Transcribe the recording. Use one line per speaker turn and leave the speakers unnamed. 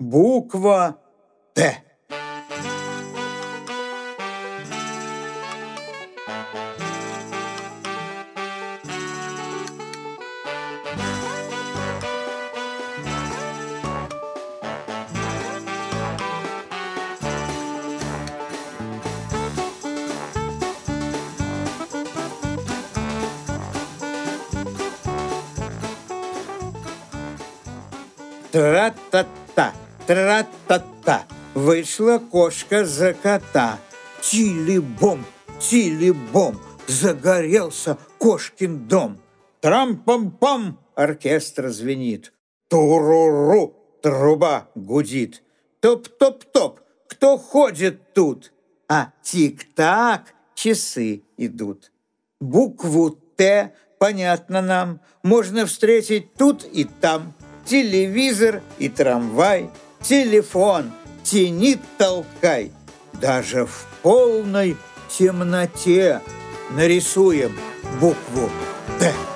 Буква Т. Тра-та-та, тра-та-та, вышла кошка за кота. Тили-бом, загорелся кошкин дом. Трам-пам-пам, оркестр звенит. Туру-ру, труба гудит. Топ-топ-топ, кто ходит тут? А тик-так, часы идут. Букву «Т» понятно нам можно встретить тут и там. Телевизор и трамвай, телефон, тяни, толкай. Даже в полной темноте нарисуем букву «Т».